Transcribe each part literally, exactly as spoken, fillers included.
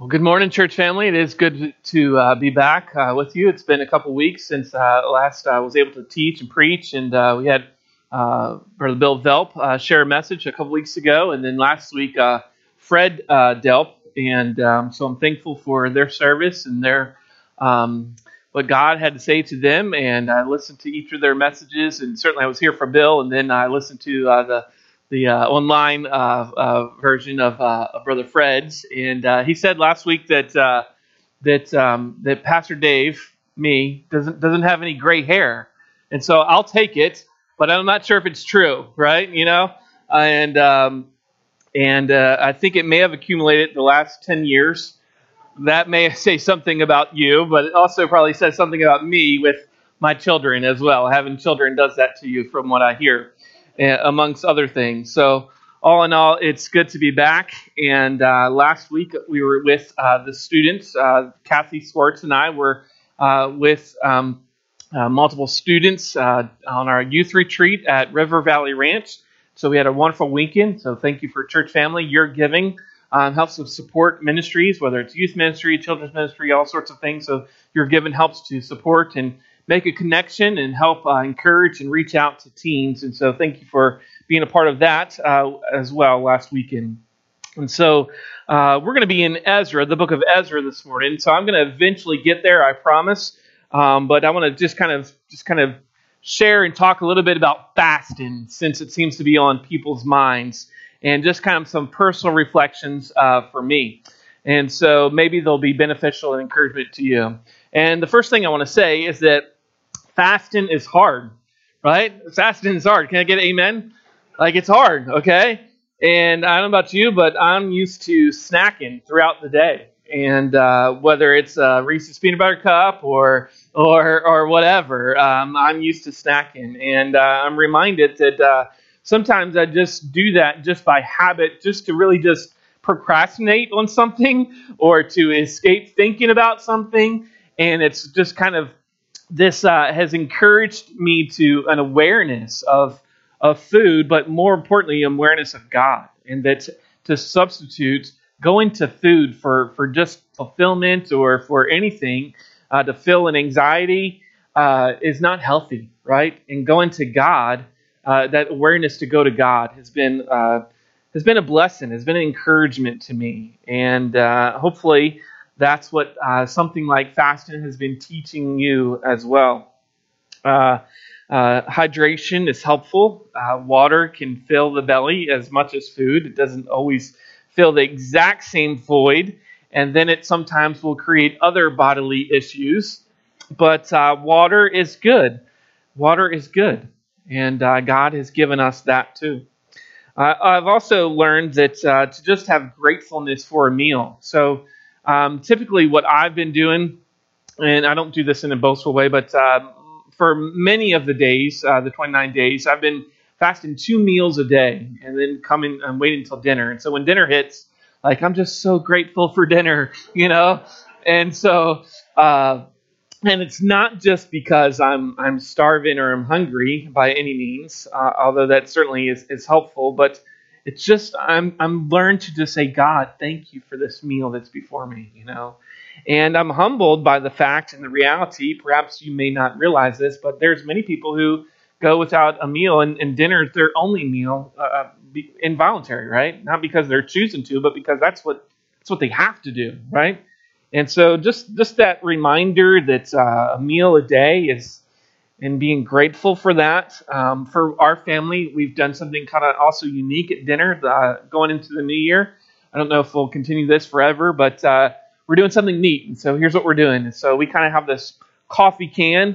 Well, good morning, church family. It is good to uh, be back uh, with you. It's been a couple weeks since uh, last I was able to teach and preach, and uh, we had uh, Brother Bill Delp uh, share a message a couple weeks ago, and then last week uh, Fred uh, Delp, and um, so I'm thankful for their service and their um, what God had to say to them, and I listened to each of their messages, and certainly I was here for Bill, and then I listened to uh, the the uh, online uh, uh, version of, uh, of Brother Fred's, and uh, he said last week that uh, that um, that Pastor Dave, me, doesn't doesn't have any gray hair, and so I'll take it, but I'm not sure if it's true, right? You know, and um, and uh, I think it may have accumulated the last ten years. That may say something about you, but it also probably says something about me with my children as well. Having children does that to you, from what I hear, amongst other things. So all in all, it's good to be back. And uh, last week we were with uh, the students. Uh, Kathy Swartz and I were uh, with um, uh, multiple students uh, on our youth retreat at River Valley Ranch. So we had a wonderful weekend. So thank you for church family. Your giving um, helps to support ministries, whether it's youth ministry, children's ministry, all sorts of things. So your giving helps to support and make a connection and help uh, encourage and reach out to teens. And so thank you for being a part of that uh, as well last weekend. And so uh, we're going to be in Ezra, the book of Ezra this morning. So I'm going to eventually get there, I promise. Um, but I want to just kind of just kind of share and talk a little bit about fasting, since it seems to be on people's minds, and just kind of some personal reflections uh, for me. And so maybe they'll be beneficial and encouragement to you. And the first thing I want to say is that fasting is hard, right? Fasting is hard. Can I get an amen? Like, it's hard, okay? And I don't know about you, but I'm used to snacking throughout the day. And uh, whether it's a Reese's Peanut Butter Cup or or or whatever, um, I'm used to snacking. And uh, I'm reminded that uh, sometimes I just do that just by habit, just to really just procrastinate on something or to escape thinking about something. And it's just kind of, this uh, has encouraged me to an awareness of of food, but more importantly, awareness of God. And that to substitute going to food for, for just fulfillment or for anything, uh, to fill an anxiety, uh, is not healthy, right? And going to God, uh, that awareness to go to God has been uh, has been a blessing, has been an encouragement to me. And uh, hopefully that's what uh, something like fasting has been teaching you as well. Uh, uh, hydration is helpful. Uh, water can fill the belly as much as food. It doesn't always fill the exact same void, and then it sometimes will create other bodily issues. But uh, water is good. Water is good, and uh, God has given us that too. Uh, I've also learned that uh, to just have gratefulness for a meal. So Um, typically what I've been doing, and I don't do this in a boastful way, but uh, for many of the days, uh, the twenty-nine days, I've been fasting two meals a day and then coming and waiting until dinner. And so when dinner hits, like, I'm just so grateful for dinner, you know? And so, uh, and it's not just because I'm I'm starving or I'm hungry by any means, uh, although that certainly is, is helpful, but it's just, I'm I'm learned to just say, God, thank you for this meal that's before me, you know. And I'm humbled by the fact and the reality, perhaps you may not realize this, but there's many people who go without a meal, and, and dinner is their only meal, uh, be, involuntary, right? Not because they're choosing to, but because that's what that's what they have to do, right? And so just, just that reminder that uh, a meal a day is, and being grateful for that. Um, for our family, we've done something kind of also unique at dinner uh, going into the new year. I don't know if we'll continue this forever, but uh, we're doing something neat. And so here's what we're doing. And so we kind of have this coffee can,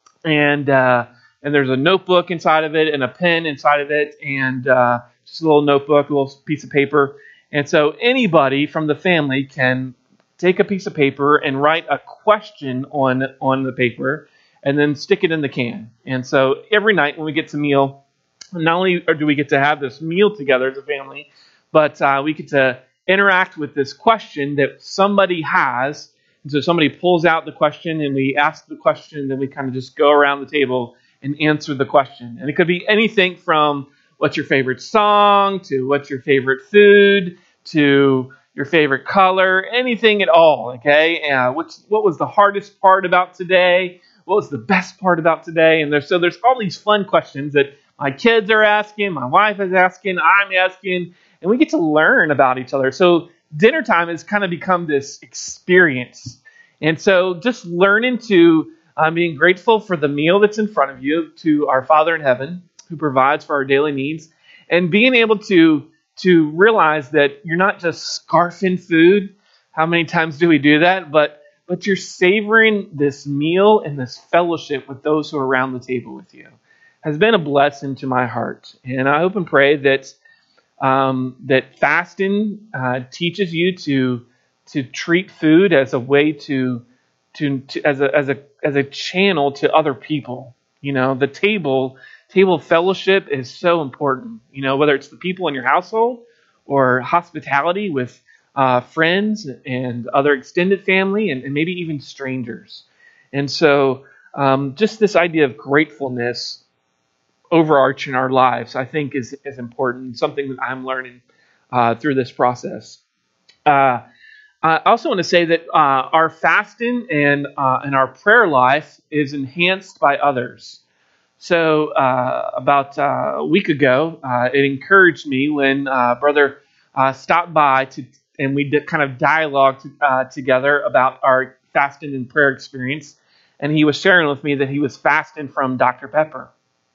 and uh, and there's a notebook inside of it and a pen inside of it, and uh, just a little notebook, a little piece of paper. And so anybody from the family can take a piece of paper and write a question on on the paper, and then stick it in the can. And so every night when we get to meal, not only do we get to have this meal together as a family, but uh, we get to interact with this question that somebody has. And so somebody pulls out the question, and we ask the question, and then we kind of just go around the table and answer the question. And it could be anything from what's your favorite song, to what's your favorite food, to your favorite color, anything at all, okay? Uh, what's, what was the hardest part about today? What was the best part about today? And there's, so there's all these fun questions that my kids are asking, my wife is asking, I'm asking, and we get to learn about each other. So dinner time has kind of become this experience. And so just learning to um, being grateful for the meal that's in front of you, to our Father in heaven who provides for our daily needs, and being able to to realize that you're not just scarfing food. How many times do we do that? But but you're savoring this meal and this fellowship with those who are around the table with you. Has been a blessing to my heart. And I hope and pray that um, that fasting uh, teaches you to to treat food as a way to to, to as a as a as a channel to other people. You know, the table Table fellowship is so important, you know, whether it's the people in your household or hospitality with uh, friends and other extended family and, and maybe even strangers. And so um, just this idea of gratefulness overarching our lives, I think is, is important, something that I'm learning uh, through this process. Uh, I also want to say that uh, our fasting and, uh, and our prayer life is enhanced by others. So uh, about uh, a week ago, uh, it encouraged me when uh, Brother uh, stopped by to, and we did kind of dialogue to, uh, together about our fasting and prayer experience. And he was sharing with me that he was fasting from Doctor Pepper.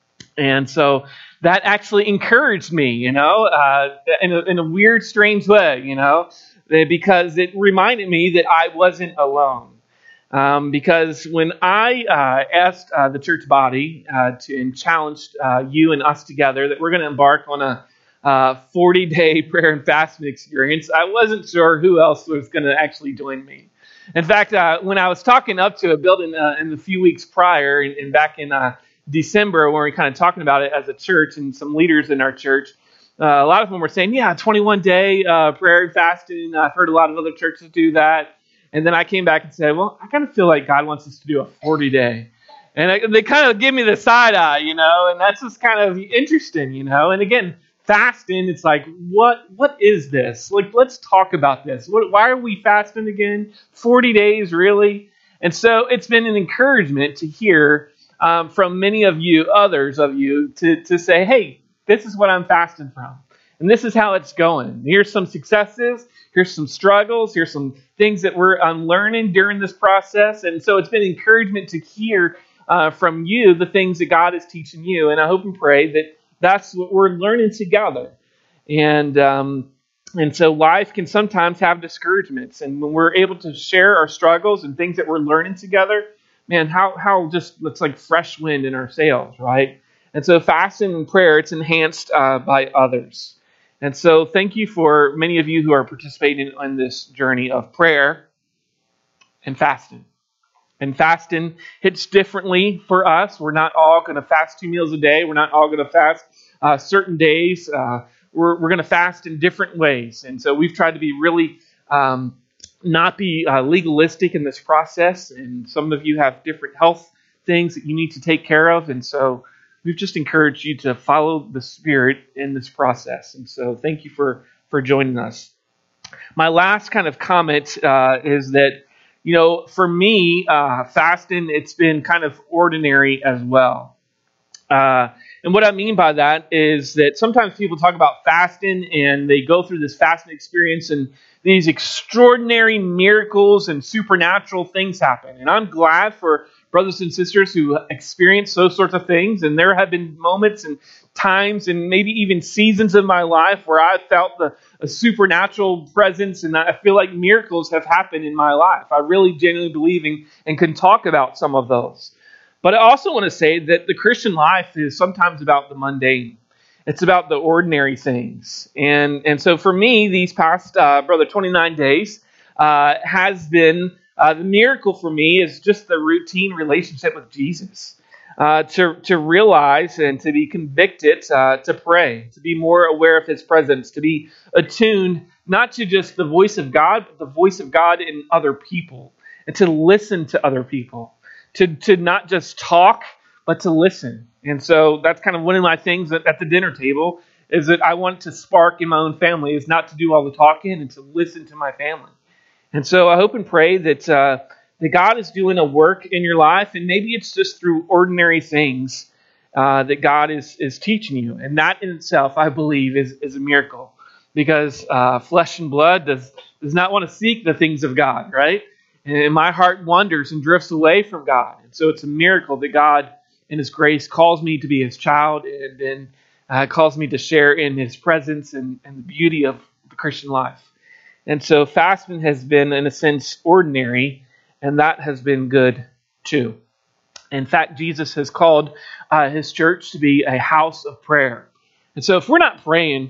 And so that actually encouraged me, you know, uh, in, a, in a weird, strange way, you know, because it reminded me that I wasn't alone. Um, because when I uh, asked uh, the church body uh, to and challenged uh, you and us together that we're going to embark on a uh, forty-day prayer and fasting experience, I wasn't sure who else was going to actually join me. In fact, uh, when I was talking up to a building uh, in the few weeks prior, and, and back in uh, December, when we were kind of talking about it as a church and some leaders in our church, uh, a lot of them were saying, yeah, twenty-one day uh, prayer and fasting. I've heard a lot of other churches do that. And then I came back and said, well, I kind of feel like God wants us to do a forty day. And I, they kind of give me the side eye, you know, and that's just kind of interesting, you know. And again, fasting, it's like, what what is this? Like, let's talk about this. What, why are we fasting again? forty days, really? And so it's been an encouragement to hear um, from many of you, others of you, to, to say, hey, this is what I'm fasting from. And this is how it's going. Here's some successes. Here's some struggles. Here's some things that we're unlearning during this process. And so it's been encouragement to hear uh, from you the things that God is teaching you. And I hope and pray that that's what we're learning together. And um, and so life can sometimes have discouragements. And when we're able to share our struggles and things that we're learning together, man, how, how just it's like fresh wind in our sails, right? And so fasting and prayer, it's enhanced uh, by others. And so thank you for many of you who are participating in this journey of prayer and fasting. And fasting hits differently for us. We're not all going to fast two meals a day. We're not all going to fast uh, certain days. Uh, we're we're going to fast in different ways. And so we've tried to be really um, not be uh, legalistic in this process. And some of you have different health things that you need to take care of. And so we've just encouraged you to follow the Spirit in this process. And so thank you for, for joining us. My last kind of comment uh, is that, you know, for me, uh, fasting, it's been kind of ordinary as well. Uh, and what I mean by that is that sometimes people talk about fasting and they go through this fasting experience and these extraordinary miracles and supernatural things happen. And I'm glad for brothers and sisters who experience those sorts of things. And there have been moments and times and maybe even seasons of my life where I felt the a supernatural presence, and I feel like miracles have happened in my life. I really genuinely believe in and can talk about some of those. But I also want to say that the Christian life is sometimes about the mundane. It's about the ordinary things. And, and so for me, these past, uh, brother, twenty-nine days uh, has been Uh, the miracle for me is just the routine relationship with Jesus. Uh, to to realize and to be convicted, uh, to pray, to be more aware of His presence, to be attuned not to just the voice of God, but the voice of God in other people, and to listen to other people, to to not just talk, but to listen. And so that's kind of one of my things at, at the dinner table is that I want to spark in my own family is not to do all the talking and to listen to my family. And so I hope and pray that uh, that God is doing a work in your life, and maybe it's just through ordinary things uh, that God is is teaching you. And that in itself, I believe, is, is a miracle, because uh, flesh and blood does, does not want to seek the things of God, right? And my heart wanders and drifts away from God. And so it's a miracle that God, in His grace, calls me to be His child, and then uh, calls me to share in His presence and, and the beauty of the Christian life. And so fasting has been, in a sense, ordinary, and that has been good too. In fact, Jesus has called uh, His church to be a house of prayer. And so if we're not praying,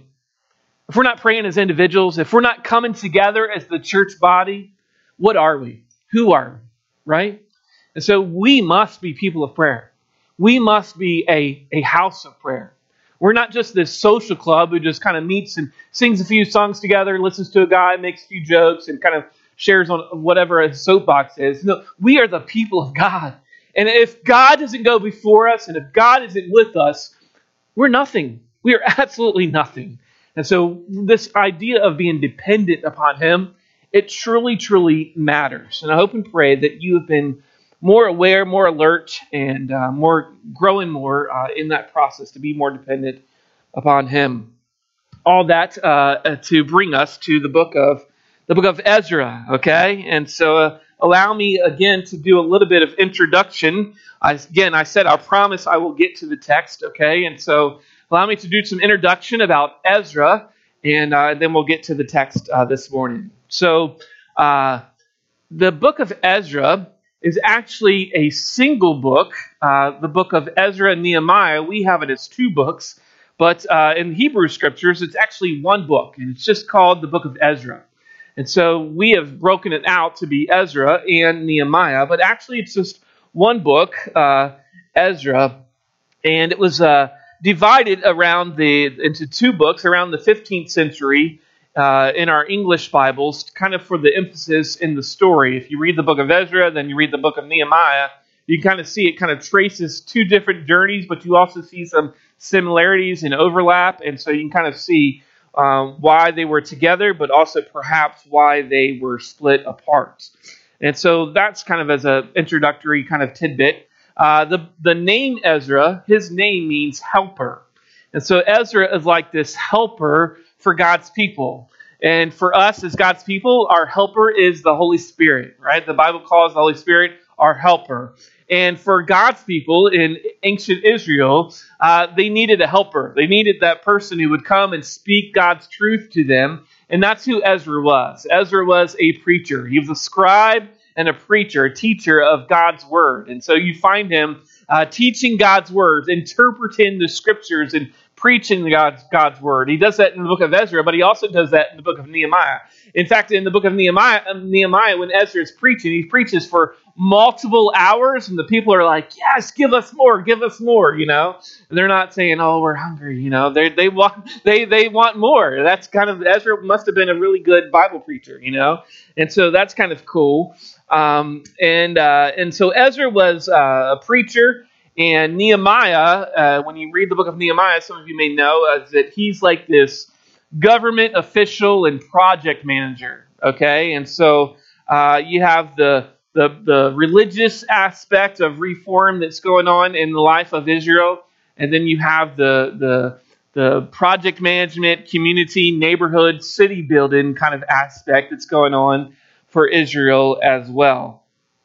if we're not praying as individuals, if we're not coming together as the church body, what are we? Who are we? Right? And so we must be people of prayer. We must be a, a house of prayer. We're not just this social club who just kind of meets and sings a few songs together, listens to a guy, makes a few jokes, and kind of shares on whatever a soapbox is. No, we are the people of God. And if God doesn't go before us, and if God isn't with us, we're nothing. We are absolutely nothing. And so this idea of being dependent upon Him, it truly, truly matters. And I hope and pray that you have been more aware, more alert, and uh, more growing more uh, in that process to be more dependent upon Him. All that uh, to bring us to the book of the book of Ezra. Okay, and so uh, allow me again to do a little bit of introduction. I, again, I said I promise I will get to the text. Okay, and so allow me to do some introduction about Ezra, and uh, then we'll get to the text uh, this morning. So, uh, the book of Ezra is actually a single book. Uh, the book of Ezra and Nehemiah, we have it as two books, but uh, in Hebrew scriptures, it's actually one book, and it's just called the book of Ezra. And so we have broken it out to be Ezra and Nehemiah, but actually it's just one book, uh, Ezra, and it was uh, divided around the into two books around the fifteenth century. Uh, in our English Bibles, kind of for the emphasis in the story. If you read the book of Ezra, then you read the book of Nehemiah, you kind of see it kind of traces two different journeys, but you also see some similarities and overlap, and so you can kind of see um, why they were together, but also perhaps why they were split apart. And so that's kind of as an introductory kind of tidbit. Uh, the, the name Ezra, his name means helper. And so Ezra is like this helper for God's people. And for us as God's people, our helper is the Holy Spirit, right? The Bible calls the Holy Spirit our helper. And for God's people in ancient Israel, uh, they needed a helper. They needed that person who would come and speak God's truth to them. And that's who Ezra was. Ezra was a preacher. He was a scribe and a preacher, a teacher of God's word. And so you find him uh, teaching God's words, interpreting the scriptures, and preaching God's, God's word. He does that in the book of Ezra, but he also does that in the book of Nehemiah. In fact, in the book of Nehemiah, Nehemiah, when Ezra is preaching, he preaches for multiple hours, and the people are like, yes, give us more, give us more, you know. And they're not saying, oh, we're hungry, you know. They they want they they want more. That's kind of, Ezra must have been a really good Bible preacher, you know. And so that's kind of cool. Um, and uh, and so Ezra was uh, a preacher. And Nehemiah, uh, when you read the book of Nehemiah, some of you may know uh, that he's like this government official and project manager. Okay, and so uh, you have the, the the religious aspect of reform that's going on in the life of Israel, and then you have the the the project management, community, neighborhood, city building kind of aspect that's going on for Israel as well.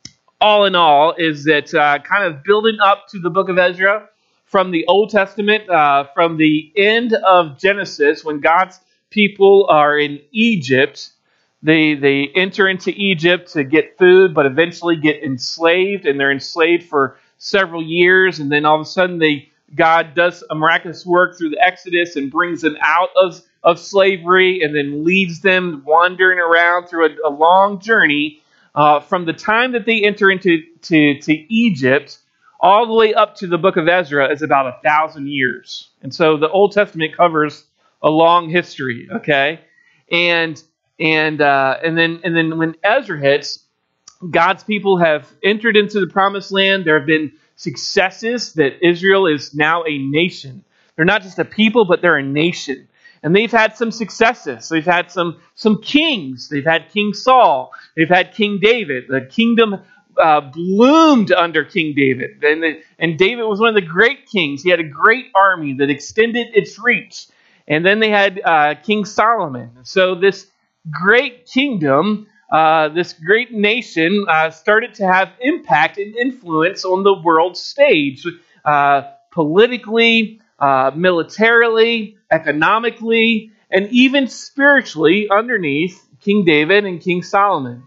All in all, is that uh, kind of building up to the book of Ezra from the Old Testament, uh, from the end of Genesis, when God's people are in Egypt. They they enter into Egypt to get food, but eventually get enslaved, and they're enslaved for several years, and then all of a sudden they God does a miraculous work through the Exodus and brings them out of, of slavery, and then leaves them wandering around through a, a long journey. Uh, from the time that they enter into to, to Egypt all the way up to the book of Ezra is about a thousand years. And so the Old Testament covers a long history, okay? And and uh, and then and then when Ezra hits, God's people have entered into the promised land. There have been successes that Israel is now a nation. They're not just a people, but they're a nation. And they've had some successes. They've had some, some kings. They've had King Saul. They've had King David. The kingdom uh, bloomed under King David. And, the, and David was one of the great kings. He had a great army that extended its reach. And then they had uh, King Solomon. So this great kingdom, uh, this great nation uh, started to have impact and influence on the world stage. Uh, politically, uh, militarily, economically, and even spiritually underneath King David and King Solomon.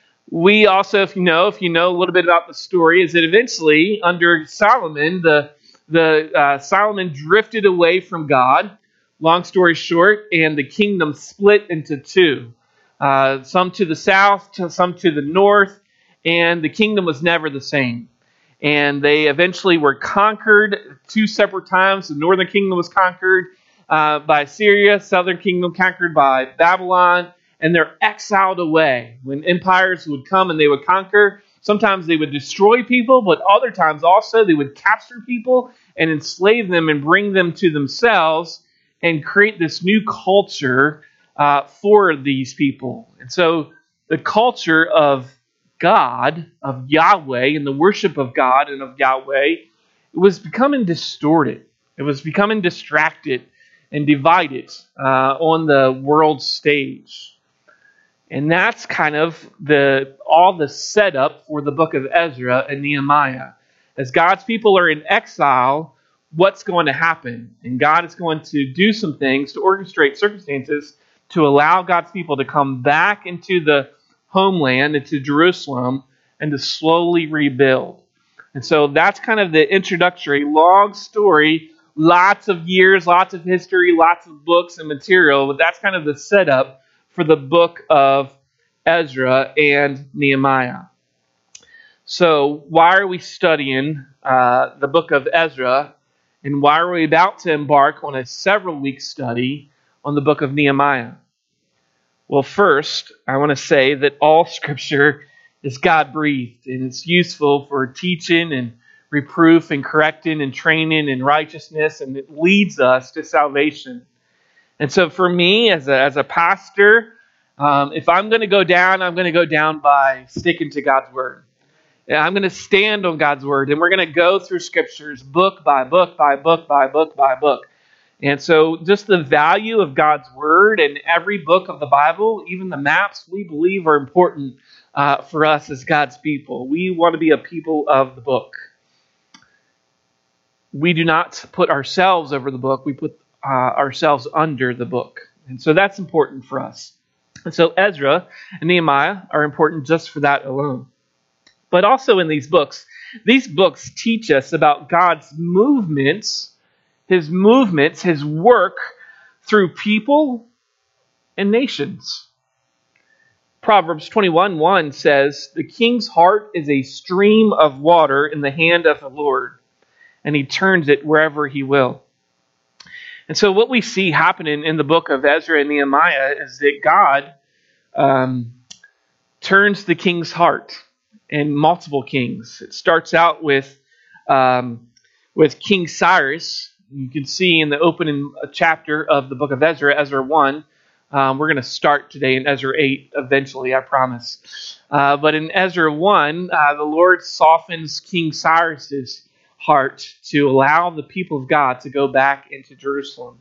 We also, if you know, if you know a little bit about the story, is that eventually under Solomon, the the uh, Solomon drifted away from God. Long story short, and the kingdom split into two, uh, some to the south, to some to the north, and the kingdom was never the same. And they eventually were conquered two separate times. The northern kingdom was conquered uh, by Syria, southern kingdom conquered by Babylon, and they're exiled away. When empires would come and they would conquer, sometimes they would destroy people, but other times also they would capture people and enslave them and bring them to themselves and create this new culture uh, for these people. And so the culture of God, of Yahweh, and the worship of God and of Yahweh, it was becoming distorted. It was becoming distracted and divided uh, on the world stage. And that's kind of the all the setup for the book of Ezra and Nehemiah. As God's people are in exile, what's going to happen? And God is going to do some things to orchestrate circumstances to allow God's people to come back into the homeland, into Jerusalem, and to slowly rebuild. And so that's kind of the introductory, long story, lots of years, lots of history, lots of books and material, but that's kind of the setup for the book of Ezra and Nehemiah. So why are we studying uh, the book of Ezra, and why are we about to embark on a several-week study on the book of Nehemiah? Well, first, I want to say that all Scripture is God-breathed, and it's useful for teaching and reproof and correcting and training in righteousness, and it leads us to salvation. And so for me, as a, as a pastor, um, if I'm going to go down, I'm going to go down by sticking to God's Word. And I'm going to stand on God's Word, and we're going to go through Scriptures book by book by book by book by book. And so just the value of God's Word and every book of the Bible, even the maps, we believe are important uh, for us as God's people. We want to be a people of the book. We do not put ourselves over the book. We put uh, ourselves under the book. And so that's important for us. And so Ezra and Nehemiah are important just for that alone. But also in these books, these books teach us about God's movements His movements, His work through people and nations. Proverbs twenty-one one says, "The king's heart is a stream of water in the hand of the Lord, and He turns it wherever He will." And so what we see happening in the book of Ezra and Nehemiah is that God um, turns the king's heart, and multiple kings. It starts out with, um, with King Cyrus. You can see in the opening chapter of the book of Ezra, Ezra one, um, we're going to start today in Ezra eight eventually, I promise. Uh, but in Ezra one, uh, the Lord softens King Cyrus's heart to allow the people of God to go back into Jerusalem.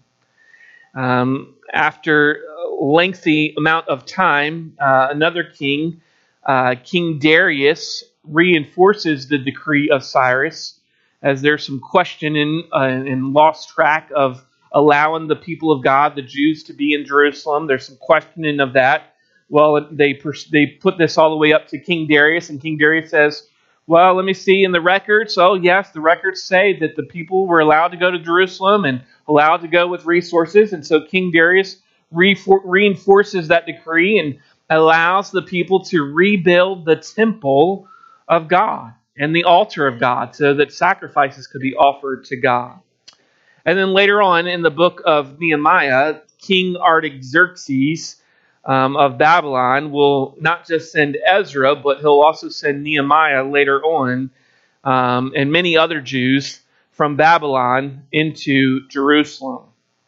Um, after a lengthy amount of time, uh, another king, uh, King Darius, reinforces the decree of Cyrus, as there's some questioning uh, and lost track of allowing the people of God, the Jews, to be in Jerusalem. There's some questioning of that. Well, they pers- they put this all the way up to King Darius, and King Darius says, well, let me see in the records. Oh, yes, the records say that the people were allowed to go to Jerusalem and allowed to go with resources. And so King Darius re- reinforces that decree and allows the people to rebuild the temple of God and the altar of God so that sacrifices could be offered to God. And then later on in the book of Nehemiah, King Artaxerxes um, of Babylon will not just send Ezra, but he'll also send Nehemiah later on um, and many other Jews from Babylon into Jerusalem.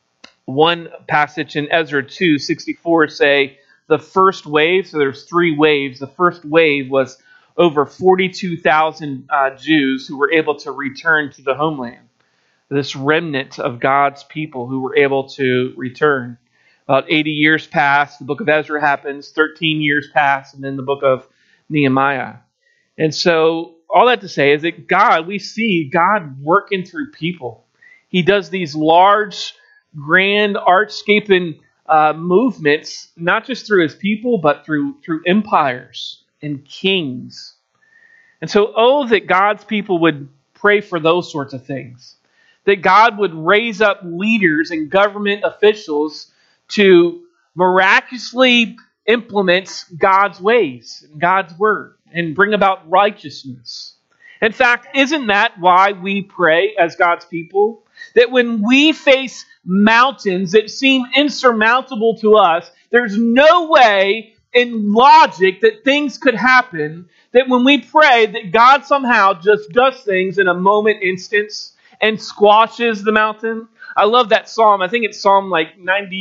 One passage in Ezra two sixty-four say the first wave, so there's three waves. The first wave was over forty-two thousand uh, Jews who were able to return to the homeland. This remnant of God's people who were able to return. About eighty years pass, the book of Ezra happens, thirteen years pass, and then the book of Nehemiah. And so all that to say is that God, we see God working through people. He does these large, grand, artscaping uh, movements, not just through his people, but through, through empires and kings. And so, oh, that God's people would pray for those sorts of things. That God would raise up leaders and government officials to miraculously implement God's ways, God's word, and bring about righteousness. In fact, isn't that why we pray as God's people? That when we face mountains that seem insurmountable to us, there's no way in logic that things could happen, that when we pray that God somehow just does things in a moment instance and squashes the mountain. I love that psalm. I think it's Psalm like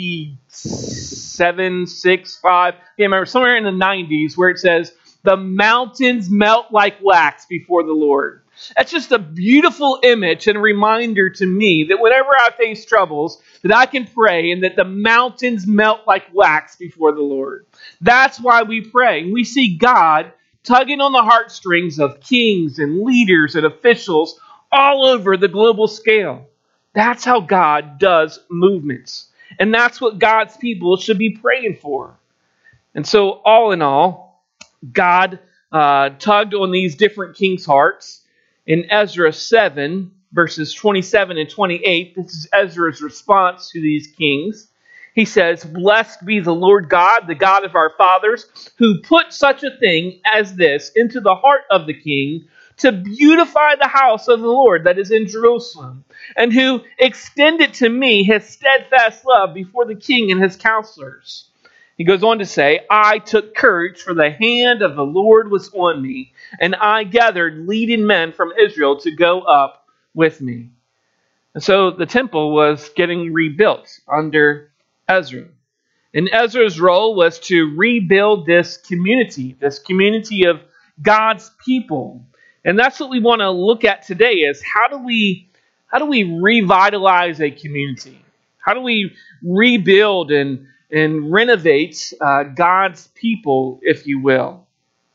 ninety-seven, six, five. I can't remember, somewhere in the nineties where it says, the mountains melt like wax before the Lord. That's just a beautiful image and a reminder to me that whenever I face troubles, that I can pray and that the mountains melt like wax before the Lord. That's why we pray. We see God tugging on the heartstrings of kings and leaders and officials all over the global scale. That's how God does movements. And that's what God's people should be praying for. And so, all in all, God uh, tugged on these different kings' hearts. In Ezra seven, verses twenty-seven and twenty-eight, this is Ezra's response to these kings. He says, "Blessed be the Lord God, the God of our fathers, who put such a thing as this into the heart of the king, to beautify the house of the Lord that is in Jerusalem, and who extended to me his steadfast love before the king and his counselors." He goes on to say, "I took courage, for the hand of the Lord was on me, and I gathered leading men from Israel to go up with me." And so the temple was getting rebuilt under Ezra. And Ezra's role was to rebuild this community, this community of God's people. And that's what we want to look at today is how do we how do we revitalize a community? How do we rebuild and, and renovate uh, God's people, if you will?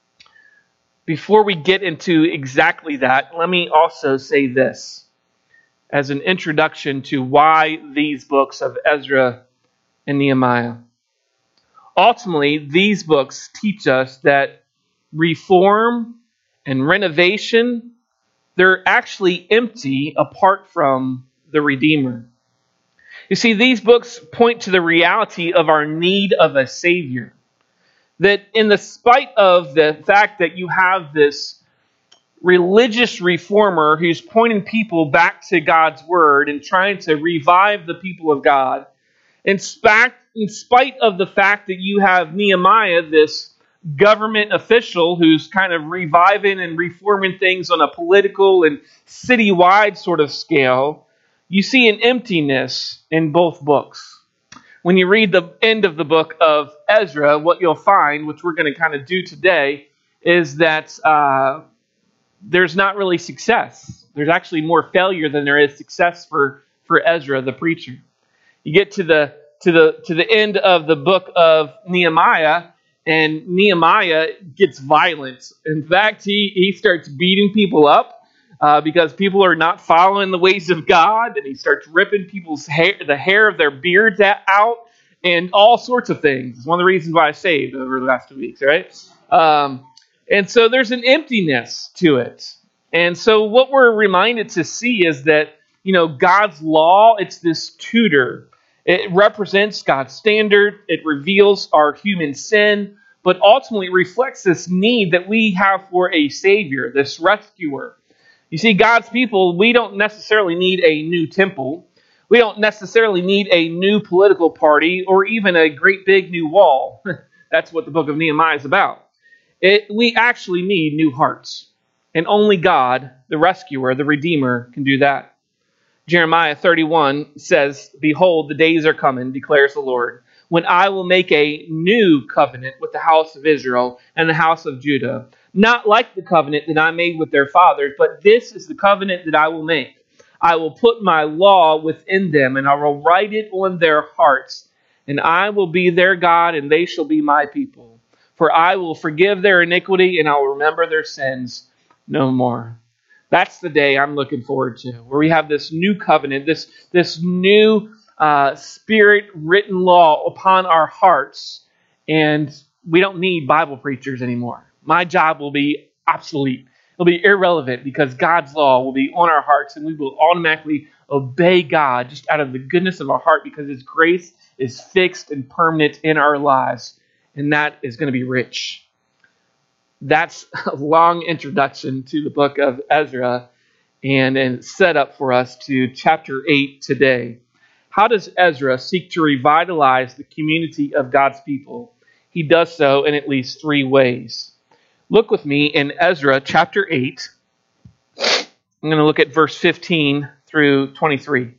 Before we get into exactly that, let me also say this as an introduction to why these books of Ezra and Nehemiah. Ultimately, these books teach us that reform and renovation, they're actually empty apart from the Redeemer. You see, these books point to the reality of our need of a Savior. That in the spite of the fact that you have this religious reformer who's pointing people back to God's Word and trying to revive the people of God, in spite, in spite of the fact that you have Nehemiah, this government official who's kind of reviving and reforming things on a political and citywide sort of scale, you see an emptiness in both books. When you read the end of the book of Ezra, what you'll find, which we're going to kind of do today, is that uh, there's not really success. There's actually more failure than there is success for, for Ezra, the preacher. You get to the to the to the end of the book of Nehemiah, and Nehemiah gets violent. In fact, he, he starts beating people up uh, because people are not following the ways of God, and he starts ripping people's hair, the hair of their beards out, and all sorts of things. It's one of the reasons why I saved over the last two weeks, right? Um, and so there's an emptiness to it. And so what we're reminded to see is that, you know, God's law, it's this tutor. It represents God's standard. It reveals our human sin, but ultimately reflects this need that we have for a Savior, this rescuer. You see, God's people, we don't necessarily need a new temple. We don't necessarily need a new political party or even a great big new wall. That's what the book of Nehemiah is about. It, we actually need new hearts. And only God, the rescuer, the Redeemer, can do that. Jeremiah thirty-one says, "Behold, the days are coming, declares the Lord, when I will make a new covenant with the house of Israel and the house of Judah, not like the covenant that I made with their fathers, but this is the covenant that I will make. I will put my law within them, and I will write it on their hearts, and I will be their God, and they shall be my people. For I will forgive their iniquity, and I will remember their sins no more." That's the day I'm looking forward to, where we have this new covenant, this, this new uh, Spirit-written law upon our hearts, and we don't need Bible preachers anymore. My job will be obsolete. It'll be irrelevant because God's law will be on our hearts, and we will automatically obey God just out of the goodness of our heart because His grace is fixed and permanent in our lives, and that is going to be rich. That's a long introduction to the book of Ezra and a setup for us to chapter eight today. How does Ezra seek to revitalize the community of God's people? He does so in at least three ways. Look with me in Ezra chapter eight. I'm going to look at verse fifteen through twenty-three.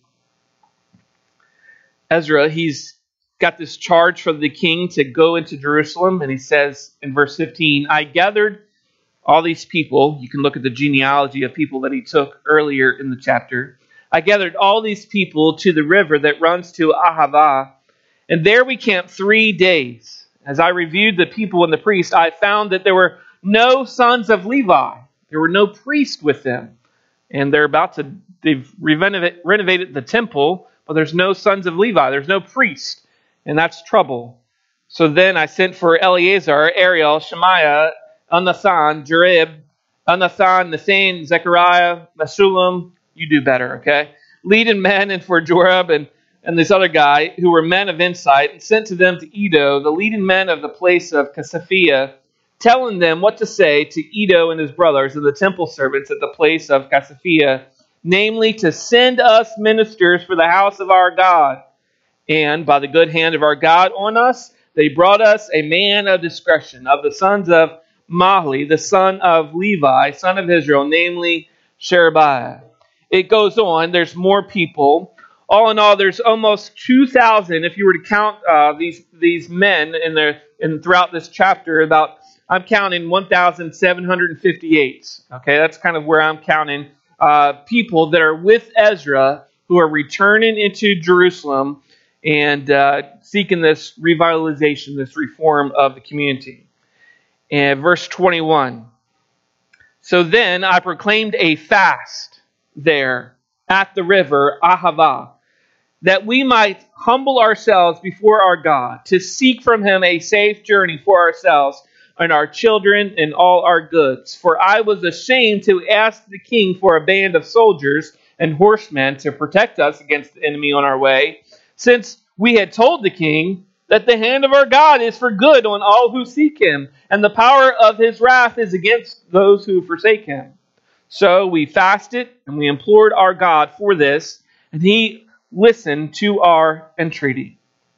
Ezra, he's got this charge from the king to go into Jerusalem, and he says in verse fifteen, "I gathered all these people." You can look at the genealogy of people that he took earlier in the chapter. "I gathered all these people to the river that runs to Ahava, and there we camped three days. As I reviewed the people and the priests, I found that there were no sons of Levi. There were no priests with them. And they're about to, they've renovate, renovated the temple, but there's no sons of Levi. There's no priest. And that's trouble. So then I sent for Eleazar, Ariel, Shemaiah, Elnathan, Jarib, Elnathan, Nathan, Zechariah, Meshullam." You do better, okay? "Leading men, and for Jorab and, and this other guy, who were men of insight, and sent to them to Edo, the leading men of the place of Casaphia, telling them what to say to Edo and his brothers and the temple servants at the place of Casaphia, namely to send us ministers for the house of our God. And by the good hand of our God on us, they brought us a man of discretion, of the sons of Mahli, the son of Levi, son of Israel, namely Sherebiah." It goes on. There's more people. All in all, there's almost two thousand. If you were to count uh, these these men in the in throughout this chapter, about I'm counting one thousand seven hundred fifty-eight. Okay, that's kind of where I'm counting uh, people that are with Ezra who are returning into Jerusalem and uh, seeking this revitalization, this reform of the community. And verse twenty-one. "So then I proclaimed a fast there at the river Ahava, that we might humble ourselves before our God, to seek from Him a safe journey for ourselves and our children and all our goods. For I was ashamed to ask the king for a band of soldiers and horsemen to protect us against the enemy on our way, since we had told the king that the hand of our God is for good on all who seek Him, and the power of His wrath is against those who forsake Him. So we fasted and we implored our God for this, and He listened to our entreaty."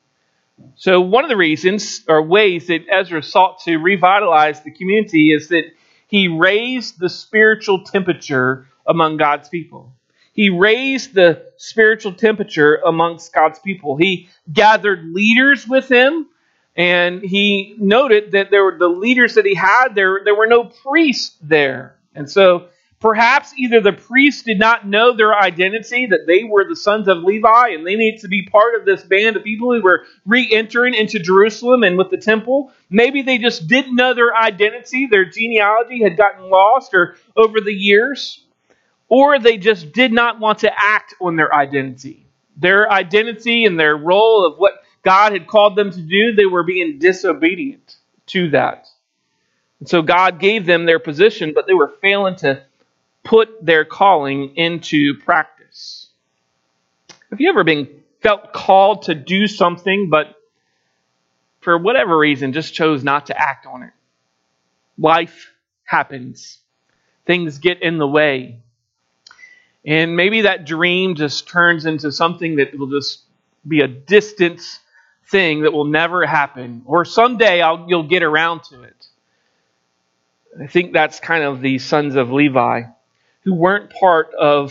So one of the reasons or ways that Ezra sought to revitalize the community is that he raised the spiritual temperature among God's people. He raised the spiritual temperature amongst God's people. He gathered leaders with him, and he noted that there were the leaders that he had, there, there were no priests there. And so perhaps either the priests did not know their identity, that they were the sons of Levi, and they needed to be part of this band of people who were re-entering into Jerusalem and with the temple. Maybe they just didn't know their identity. Their genealogy had gotten lost or over the years. Or they just did not want to act on their identity. Their identity and their role of what God had called them to do, they were being disobedient to that. And so God gave them their position, but they were failing to put their calling into practice. Have you ever been felt called to do something, but for whatever reason just chose not to act on it? Life happens. Things get in the way. And maybe that dream just turns into something that will just be a distant thing that will never happen. Or someday I'll, you'll get around to it. I think that's kind of the sons of Levi, who weren't part of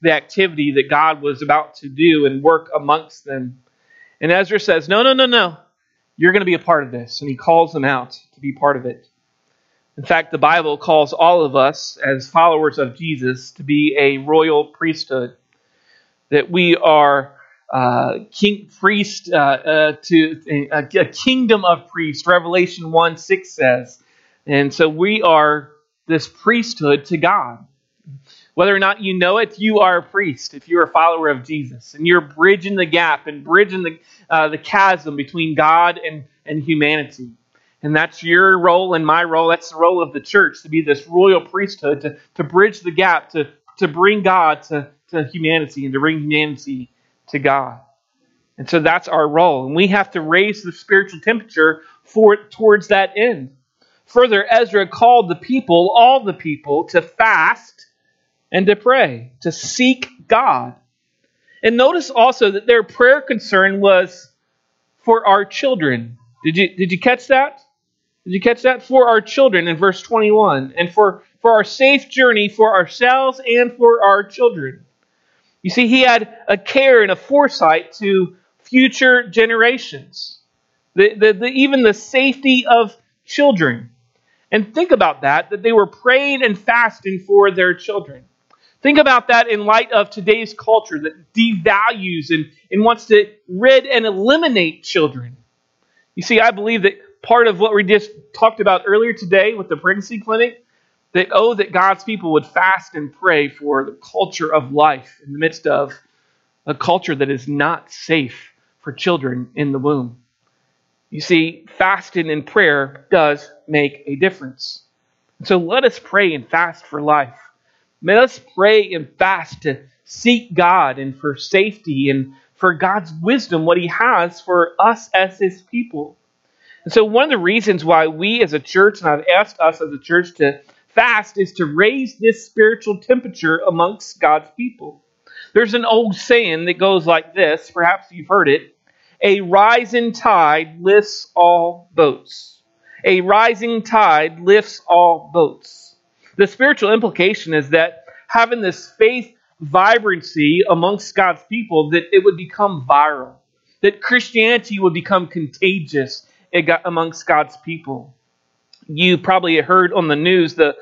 the activity that God was about to do and work amongst them. And Ezra says, no, no, no, no. You're going to be a part of this. And he calls them out to be part of it. In fact, the Bible calls all of us as followers of Jesus to be a royal priesthood. That we are uh, king priest uh, uh, to a, a kingdom of priests. Revelation one six says. And so we are this priesthood to God. Whether or not you know it, you are a priest if you're a follower of Jesus. And you're bridging the gap and bridging the uh, the chasm between God and, and humanity. And that's your role and my role. That's the role of the church, to be this royal priesthood, to, to bridge the gap, to, to bring God to, to humanity and to bring humanity to God. And so that's our role. And we have to raise the spiritual temperature for towards that end. Further, Ezra called the people, all the people, to fast and to pray, to seek God. And notice also that their prayer concern was for our children. Did you, did you catch that? Did you catch that? For our children in verse twenty-one. And for, for our safe journey for ourselves and for our children. You see, he had a care and a foresight to future generations. The, the, the, even the safety of children. And think about that, that they were praying and fasting for their children. Think about that in light of today's culture that devalues and, and wants to rid and eliminate children. You see, I believe that part of what we just talked about earlier today with the pregnancy clinic, that oh, that God's people would fast and pray for the culture of life in the midst of a culture that is not safe for children in the womb. You see, fasting and prayer does make a difference. So let us pray and fast for life. Let us pray and fast to seek God and for safety and for God's wisdom, what He has for us as His people. And so one of the reasons why we as a church, and I've asked us as a church to fast, is to raise this spiritual temperature amongst God's people. There's an old saying that goes like this, perhaps you've heard it, a rising tide lifts all boats. A rising tide lifts all boats. The spiritual implication is that having this faith vibrancy amongst God's people, that it would become viral. That Christianity would become contagious amongst God's people. You probably heard on the news the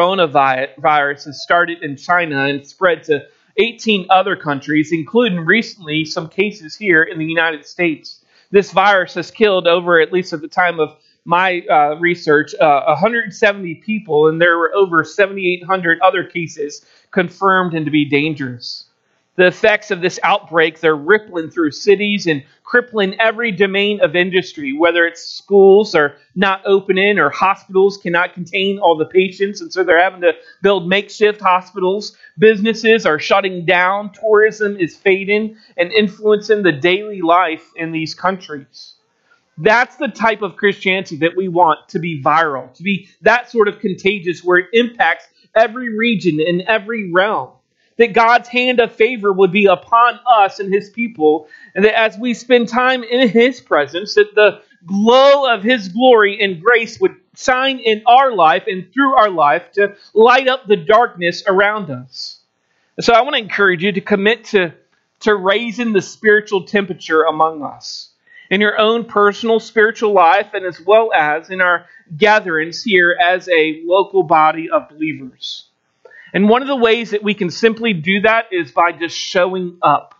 coronavirus has started in China and spread to eighteen other countries, including recently some cases here in the United States. This virus has killed over, at least at the time of my uh, research, uh, one hundred seventy people, and there were over seven thousand eight hundred other cases confirmed and to be dangerous. The effects of this outbreak, they're rippling through cities and crippling every domain of industry, whether it's schools are not opening or hospitals cannot contain all the patients, and so they're having to build makeshift hospitals. Businesses are shutting down. Tourism is fading and influencing the daily life in these countries. That's the type of Christianity that we want to be viral, to be that sort of contagious where it impacts every region and every realm. That God's hand of favor would be upon us and His people, and that as we spend time in His presence, that the glow of His glory and grace would shine in our life and through our life to light up the darkness around us. So I want to encourage you to commit to, to raising the spiritual temperature among us. In your own personal spiritual life, and as well as in our gatherings here as a local body of believers. And one of the ways that we can simply do that is by just showing up.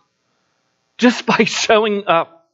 Just by showing up.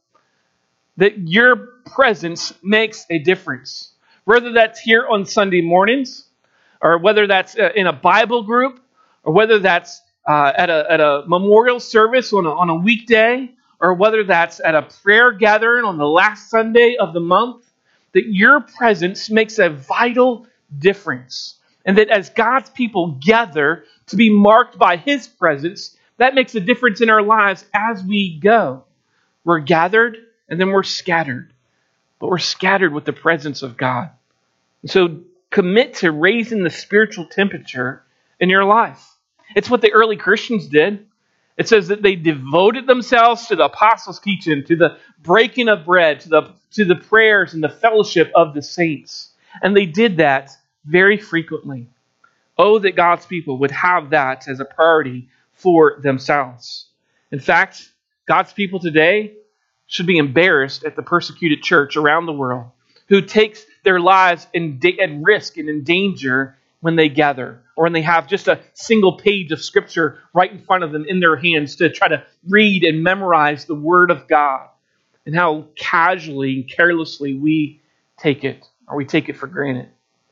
That your presence makes a difference. Whether that's here on Sunday mornings, or whether that's in a Bible group, or whether that's uh, at, a, at a memorial service on a, on a weekday, or whether that's at a prayer gathering on the last Sunday of the month, that your presence makes a vital difference. And that as God's people gather to be marked by His presence, that makes a difference in our lives as we go. We're gathered and then we're scattered. But we're scattered with the presence of God. And so commit to raising the spiritual temperature in your life. It's what the early Christians did. It says that they devoted themselves to the apostles' teaching, to the breaking of bread, to the, to the prayers and the fellowship of the saints. And they did that very frequently. Oh, that God's people would have that as a priority for themselves. In fact, God's people today should be embarrassed at the persecuted church around the world who takes their lives in da- at risk and in danger when they gather, or when they have just a single page of Scripture right in front of them in their hands to try to read and memorize the Word of God, and how casually and carelessly we take it, or we take it for granted.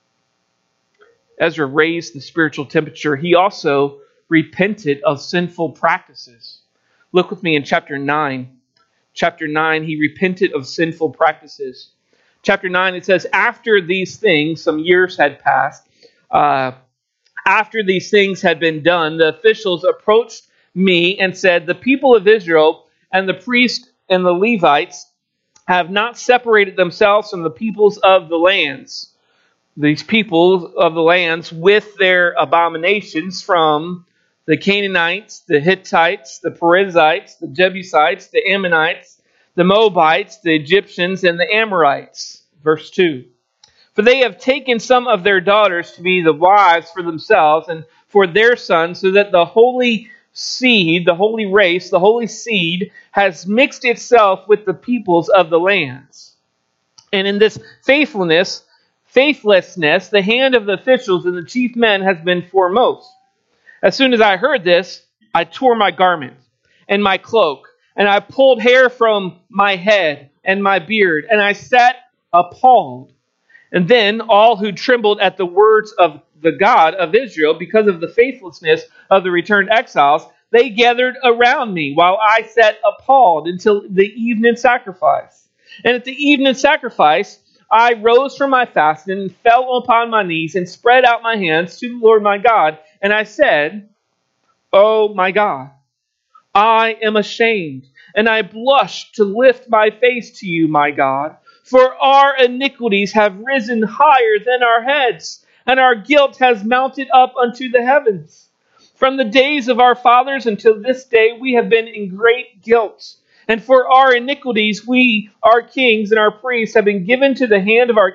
Ezra raised the spiritual temperature. He also repented of sinful practices. Look with me in chapter nine. Chapter nine, he repented of sinful practices. Chapter nine, it says, after these things, some years had passed, uh, after these things had been done, the officials approached me and said, the people of Israel and the priests and the Levites have not separated themselves from the peoples of the lands. These people of the lands with their abominations from the Canaanites, the Hittites, the Perizzites, the Jebusites, the Ammonites, the Moabites, the Egyptians, and the Amorites. Verse two. For they have taken some of their daughters to be the wives for themselves and for their sons, so that the holy seed, the holy race, the holy seed has mixed itself with the peoples of the lands. And in this faithfulness, faithlessness, the hand of the officials and the chief men has been foremost. As soon as I heard this, I tore my garment and my cloak, and I pulled hair from my head and my beard, and I sat appalled. And then all who trembled at the words of the God of Israel because of the faithlessness of the returned exiles, they gathered around me while I sat appalled until the evening sacrifice. And at the evening sacrifice, I rose from my fasting and fell upon my knees and spread out my hands to the Lord my God. And I said, Oh my God, I am ashamed, and I blush to lift my face to you, my God. For our iniquities have risen higher than our heads, and our guilt has mounted up unto the heavens. From the days of our fathers until this day, we have been in great guilt. And for our iniquities, we, our kings and our priests, have been given to the hand of our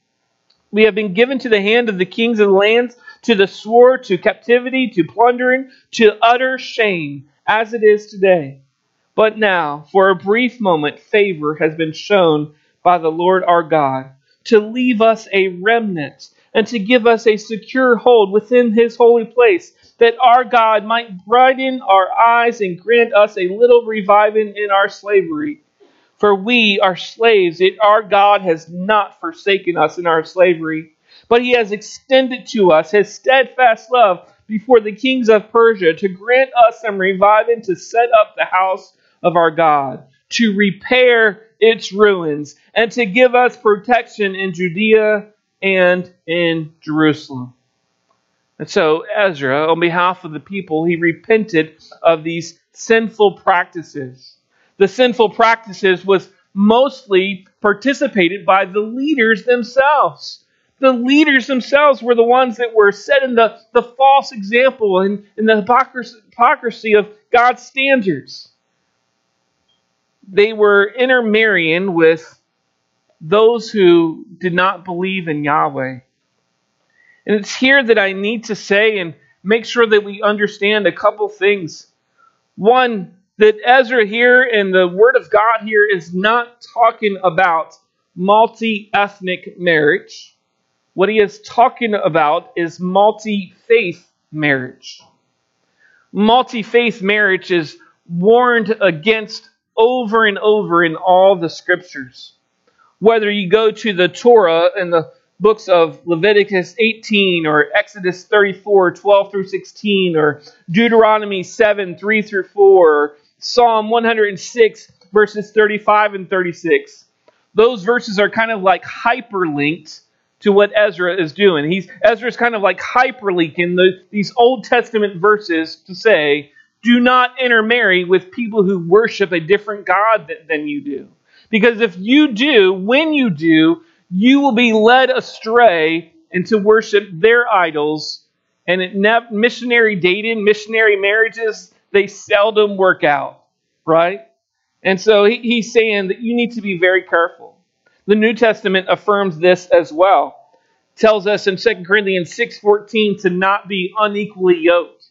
we have been given to the hand of the kings of the lands, to the sword, to captivity, to plundering, to utter shame, as it is today. But now, for a brief moment, favor has been shown by the Lord our God, to leave us a remnant and to give us a secure hold within His holy place, that our God might brighten our eyes and grant us a little reviving in our slavery. For we are slaves, yet our God has not forsaken us in our slavery, but He has extended to us His steadfast love before the kings of Persia, to grant us some reviving, to set up the house of our God, to repair its ruins, and to give us protection in Judea and in Jerusalem. And so Ezra, on behalf of the people, he repented of these sinful practices. The sinful practices was mostly participated by the leaders themselves. The leaders themselves were the ones that were setting the, the false example and, and the hypocrisy, hypocrisy of God's standards. They were intermarrying with those who did not believe in Yahweh. And it's here that I need to say and make sure that we understand a couple things. One, that Ezra here and the Word of God here is not talking about multi-ethnic marriage. What he is talking about is multi-faith marriage. Multi-faith marriage is warned against over and over in all the Scriptures. Whether you go to the Torah and the books of Leviticus eighteen or Exodus thirty-four, twelve through sixteen, or Deuteronomy seven, three through four, or Psalm one hundred six, verses thirty-five and thirty-six. Those verses are kind of like hyperlinked to what Ezra is doing. He's Ezra's kind of like hyperlinking the, these Old Testament verses to say, do not intermarry with people who worship a different God than, than you do. Because if you do, when you do, you will be led astray into worship their idols. And it ne- missionary dating, missionary marriages, they seldom work out, right? And so he, he's saying that you need to be very careful. The New Testament affirms this as well. It tells us in Second Corinthians six fourteen to not be unequally yoked.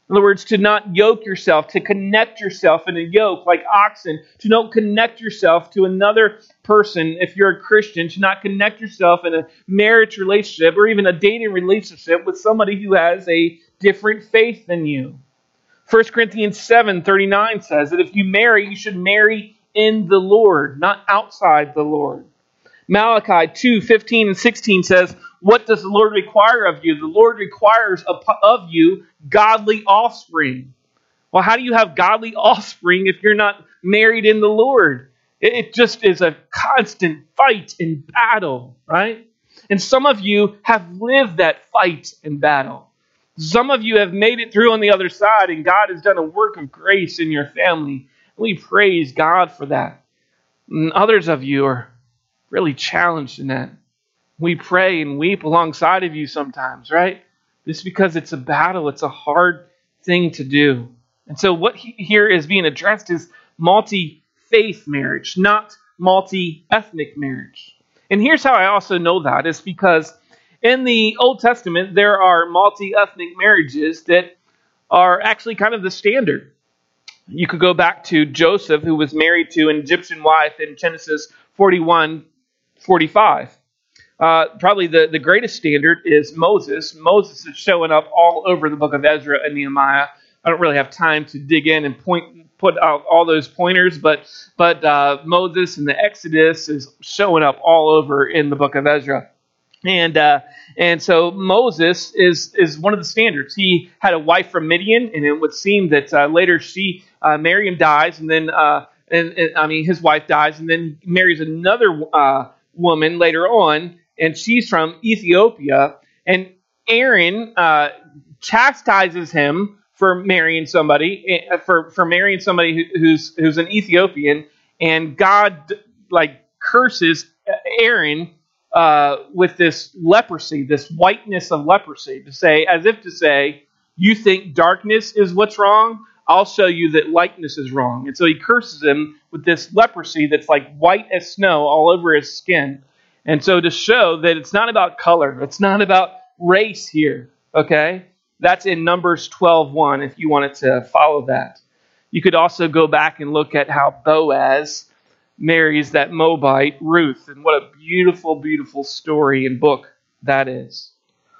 In other words, to not yoke yourself, to connect yourself in a yoke like oxen, to not connect yourself to another person if you're a Christian, to not connect yourself in a marriage relationship or even a dating relationship with somebody who has a different faith than you. First Corinthians seven thirty-nine says that if you marry, you should marry in the Lord, not outside the Lord. Malachi two fifteen and sixteen says, what does the Lord require of you? The Lord requires of you godly offspring. Well, how do you have godly offspring if you're not married in the Lord? It just is a constant fight and battle, right? And some of you have lived that fight and battle. Some of you have made it through on the other side, and God has done a work of grace in your family. We praise God for that. And others of you are really challenged in that. We pray and weep alongside of you sometimes, right? Just because it's a battle, it's a hard thing to do. And so what here is being addressed is multi-faith marriage, not multi-ethnic marriage. And here's how I also know that is because in the Old Testament, there are multi-ethnic marriages that are actually kind of the standard. You could go back to Joseph, who was married to an Egyptian wife in Genesis forty-one forty-five. Uh, probably the, the greatest standard is Moses. Moses is showing up all over the book of Ezra and Nehemiah. I don't really have time to dig in and point put out all those pointers, but but uh, Moses and the Exodus is showing up all over in the book of Ezra. And uh, and so Moses is is one of the standards. He had a wife from Midian, and it would seem that uh, later she uh, Miriam dies, and then uh, and, and I mean his wife dies, and then marries another uh, woman later on. And she's from Ethiopia. And Aaron uh, chastises him for marrying somebody, for, for marrying somebody who, who's who's an Ethiopian. And God like curses Aaron uh, with this leprosy, this whiteness of leprosy, to say, as if to say, you think darkness is what's wrong? I'll show you that lightness is wrong. And so he curses him with this leprosy that's like white as snow all over his skin. And so to show that it's not about color, it's not about race here, okay? That's in Numbers twelve one if you wanted to follow that. You could also go back and look at how Boaz marries that Moabite, Ruth, and what a beautiful, beautiful story and book that is.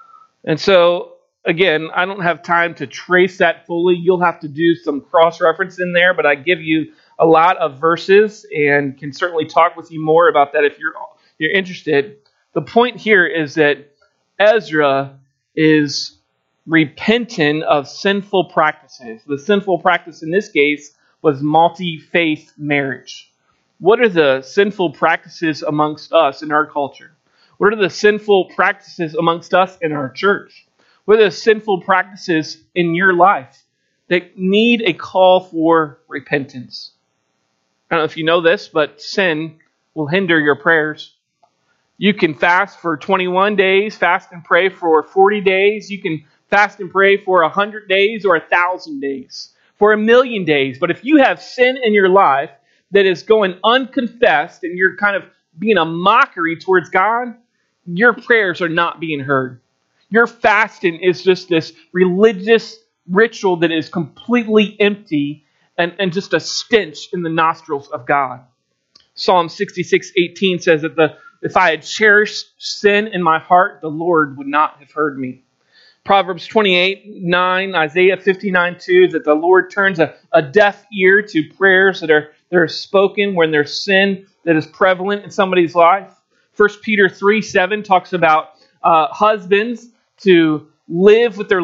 And so, again, I don't have time to trace that fully. You'll have to do some cross-reference in there, but I give you a lot of verses and can certainly talk with you more about that if you're you're interested. The point here is that Ezra is repentant of sinful practices. The sinful practice in this case was multi-faith marriage. What are the sinful practices amongst us in our culture? What are the sinful practices amongst us in our church? What are the sinful practices in your life that need a call for repentance? I don't know if you know this, but sin will hinder your prayers. You can fast for twenty-one days, fast and pray for forty days. You can fast and pray for one hundred days or one thousand days, for a million days. But if you have sin in your life that is going unconfessed and you're kind of being a mockery towards God, your prayers are not being heard. Your fasting is just this religious ritual that is completely empty and, and just a stench in the nostrils of God. Psalm sixty-six eighteen says that the if I had cherished sin in my heart, the Lord would not have heard me. Proverbs twenty-eight nine, Isaiah fifty-nine two, that the Lord turns a, a deaf ear to prayers that are, that are spoken when there's sin that is prevalent in somebody's life. First Peter three seven talks about uh, husbands to live with their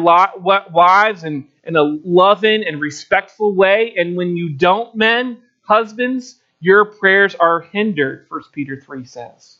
wives in, in a loving and respectful way. And when you don't, men, husbands, your prayers are hindered, First Peter three says.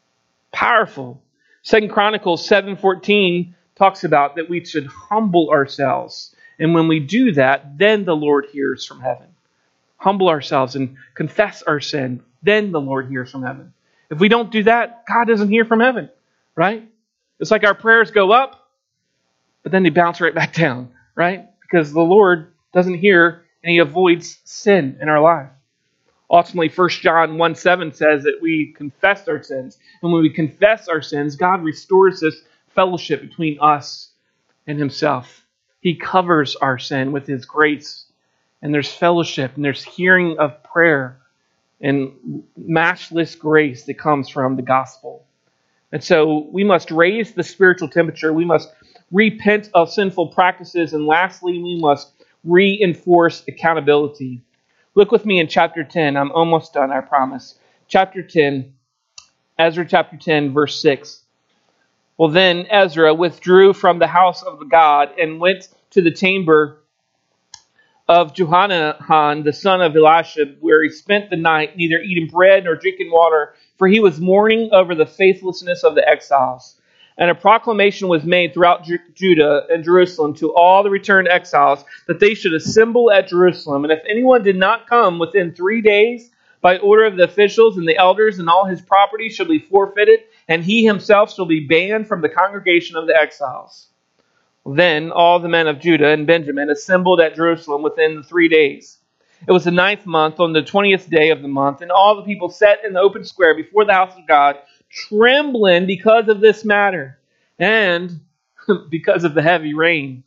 Powerful. Second Chronicles seven fourteen talks about that we should humble ourselves. And when we do that, then the Lord hears from heaven. Humble ourselves and confess our sin. Then the Lord hears from heaven. If we don't do that, God doesn't hear from heaven, right? It's like our prayers go up, but then they bounce right back down, right? Because the Lord doesn't hear and He avoids sin in our life. Ultimately, First John one seven says that we confess our sins. And when we confess our sins, God restores this fellowship between us and Himself. He covers our sin with His grace. And there's fellowship, and there's hearing of prayer, and matchless grace that comes from the gospel. And so we must raise the spiritual temperature. We must repent of sinful practices. And lastly, we must reinforce accountability. Look with me in chapter ten. I'm almost done, I promise. Chapter ten, Ezra chapter ten, verse six. Well, then Ezra withdrew from the house of God and went to the chamber of Johanan, the son of Eliashib, where he spent the night, neither eating bread nor drinking water, for he was mourning over the faithlessness of the exiles. And a proclamation was made throughout Ju- Judah and Jerusalem to all the returned exiles that they should assemble at Jerusalem. And if anyone did not come within three days, by order of the officials and the elders, and all his property shall be forfeited, and he himself shall be banned from the congregation of the exiles. Then all the men of Judah and Benjamin assembled at Jerusalem within the three days. It was the ninth month, on the twentieth day of the month, and all the people sat in the open square before the house of God, trembling because of this matter, and because of the heavy rain.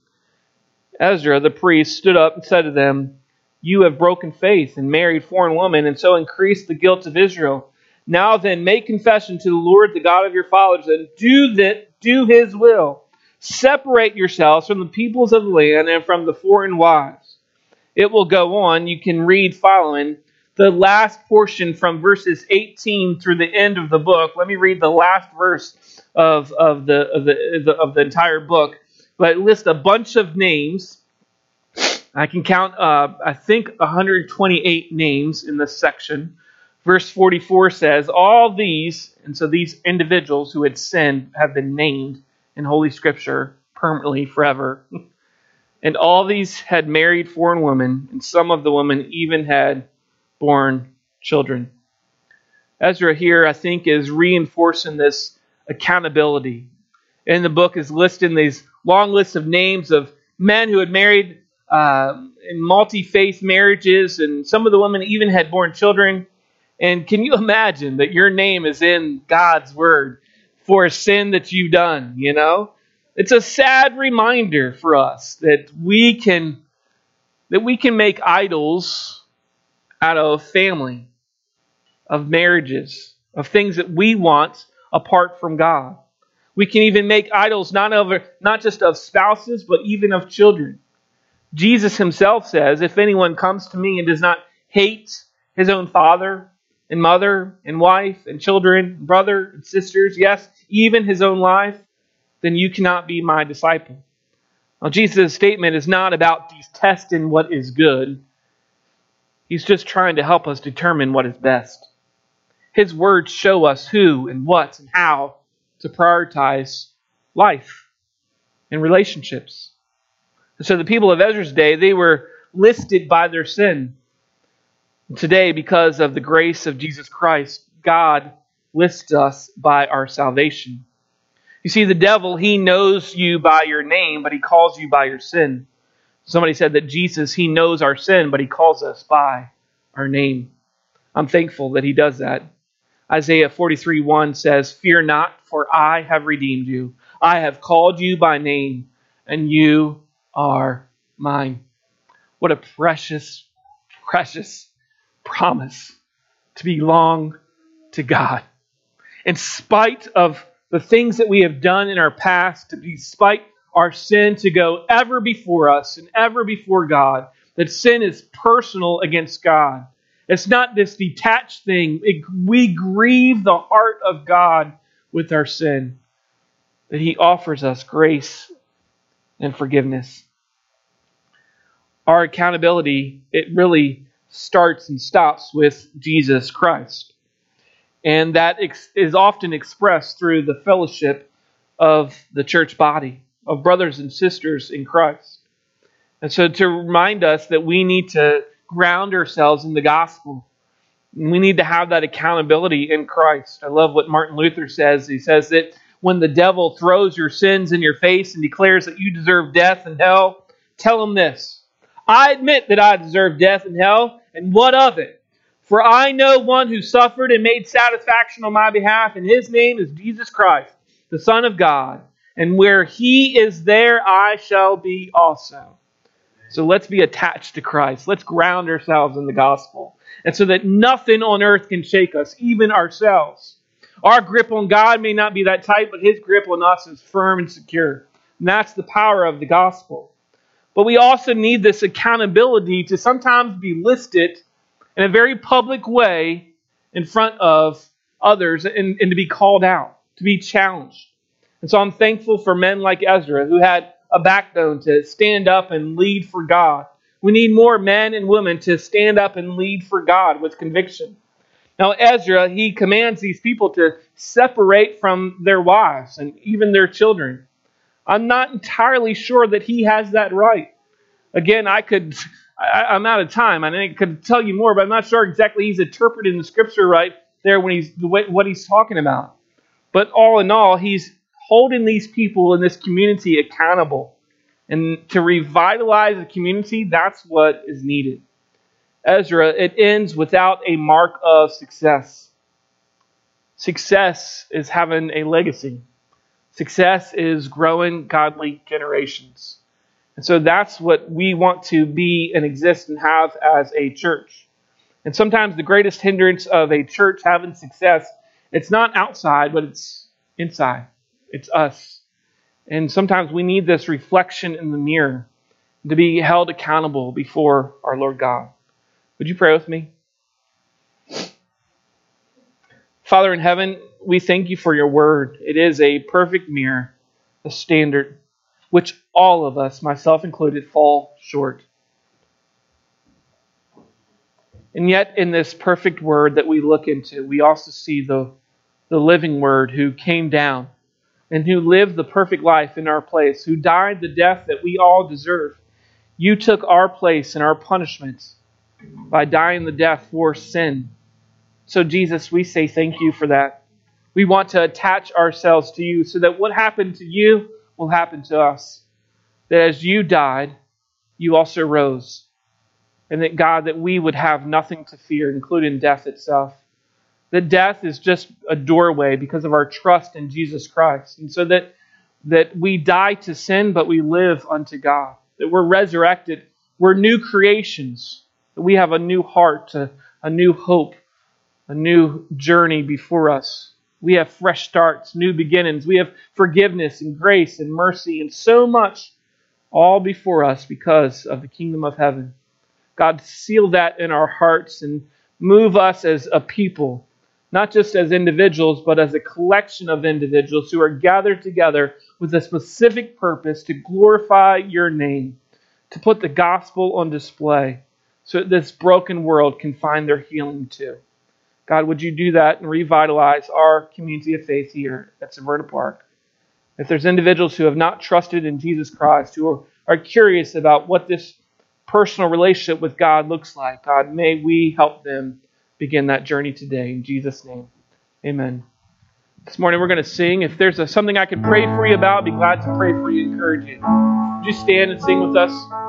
Ezra the priest stood up and said to them, "You have broken faith and married foreign women, and so increased the guilt of Israel. Now then, make confession to the Lord, the God of your fathers, and do that, do His will. Separate yourselves from the peoples of the land and from the foreign wives." It will go on. You can read following the last portion from verses eighteen through the end of the book. Let me read the last verse of, of, the, of, the, of the entire book. But it lists a bunch of names. I can count, uh, I think, one hundred twenty-eight names in this section. Verse forty-four says, all these, and so these individuals who had sinned have been named in Holy Scripture permanently forever. And all these had married foreign women, and some of the women even had born children. Ezra here, I think, is reinforcing this accountability. In the book is listing these long lists of names of men who had married uh, in multi-faith marriages, and some of the women even had born children. And can you imagine that your name is in God's Word for a sin that you've done, you know? It's a sad reminder for us that we can that we can make idols out of family, of marriages, of things that we want apart from God. We can even make idols not of not just of spouses, but even of children. Jesus Himself says, if anyone comes to me and does not hate his own father and mother and wife and children, brother and sisters, yes, even his own life, then you cannot be my disciple. Now, Jesus' statement is not about testing what is good. He's just trying to help us determine what is best. His words show us who and what and how to prioritize life and relationships. And so the people of Ezra's day, they were listed by their sin. And today, because of the grace of Jesus Christ, God lists us by our salvation. You see, the devil, he knows you by your name, but he calls you by your sin. Somebody said that Jesus, He knows our sin, but He calls us by our name. I'm thankful that He does that. Isaiah forty-three one says, "Fear not, for I have redeemed you. I have called you by name, and you are mine." What a precious, precious promise to belong to God. In spite of the things that we have done in our past, despite our sin to go ever before us and ever before God, that sin is personal against God. It's not this detached thing. It, we grieve the heart of God with our sin, that He offers us grace and forgiveness. Our accountability, it really starts and stops with Jesus Christ. And that is often expressed through the fellowship of the church body, of brothers and sisters in Christ. And so to remind us that we need to ground ourselves in the gospel. We need to have that accountability in Christ. I love what Martin Luther says. He says that when the devil throws your sins in your face and declares that you deserve death and hell, tell him this: I admit that I deserve death and hell, and what of it? For I know one who suffered and made satisfaction on my behalf, and His name is Jesus Christ, the Son of God. And where He is, there I shall be also. So let's be attached to Christ. Let's ground ourselves in the gospel. And so that nothing on earth can shake us, even ourselves. Our grip on God may not be that tight, but His grip on us is firm and secure. And that's the power of the gospel. But we also need this accountability to sometimes be listed in a very public way in front of others and, and to be called out, to be challenged. And so I'm thankful for men like Ezra who had a backbone to stand up and lead for God. We need more men and women to stand up and lead for God with conviction. Now Ezra, he commands these people to separate from their wives and even their children. I'm not entirely sure that he has that right. Again, I could, I, I'm out of time. I could tell you more, but I'm not sure exactly he's interpreting the scripture right there when he's what he's talking about. But all in all, he's holding these people in this community accountable. And to revitalize the community, that's what is needed. Ezra, it ends without a mark of success. Success is having a legacy. Success is growing godly generations. And so that's what we want to be and exist and have as a church. And sometimes the greatest hindrance of a church having success, it's not outside, but it's inside. It's us. And sometimes we need this reflection in the mirror to be held accountable before our Lord God. Would you pray with me? Father in heaven, we thank you for your word. It is a perfect mirror, a standard, which all of us, myself included, fall short. And yet in this perfect word that we look into, we also see the, the living word who came down and who lived the perfect life in our place, who died the death that we all deserve. You took our place and our punishments by dying the death for sin. So Jesus, we say thank you for that. We want to attach ourselves to you so that what happened to you will happen to us. That as you died, you also rose. And that God, that we would have nothing to fear, including death itself. That death is just a doorway because of our trust in Jesus Christ. And so that, that we die to sin, but we live unto God. That we're resurrected. We're new creations. That we have a new heart, a, a new hope, a new journey before us. We have fresh starts, new beginnings. We have forgiveness and grace and mercy and so much all before us because of the kingdom of heaven. God, seal that in our hearts and move us as a people. Not just as individuals, but as a collection of individuals who are gathered together with a specific purpose to glorify your name, to put the gospel on display so that this broken world can find their healing too. God, would you do that and revitalize our community of faith here at Severna Park? If there's individuals who have not trusted in Jesus Christ, who are, are curious about what this personal relationship with God looks like, God, may we help them begin that journey today. In Jesus' name, amen. This morning we're going to sing. If there's a, something I could pray for you about, I'd be glad to pray for you and encourage you. Would you stand and sing with us?